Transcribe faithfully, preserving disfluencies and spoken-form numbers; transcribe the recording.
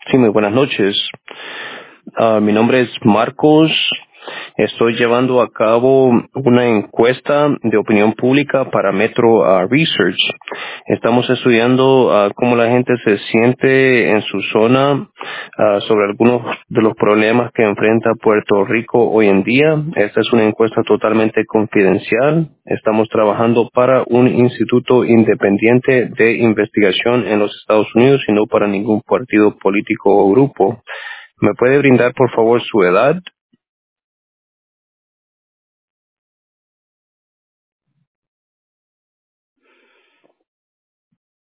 Sí, muy buenas noches. Ah, mi nombre es Marcos. Estoy llevando a cabo una encuesta de opinión pública para Metro ah, Research. Estamos estudiando ah, cómo la gente se siente en su zona ah, sobre algunos de los problemas que enfrenta Puerto Rico hoy en día. Esta es una encuesta totalmente confidencial. Estamos trabajando para un instituto independiente de investigación en los Estados Unidos y no para ningún partido político o grupo. ¿Me puede brindar, por favor, su edad?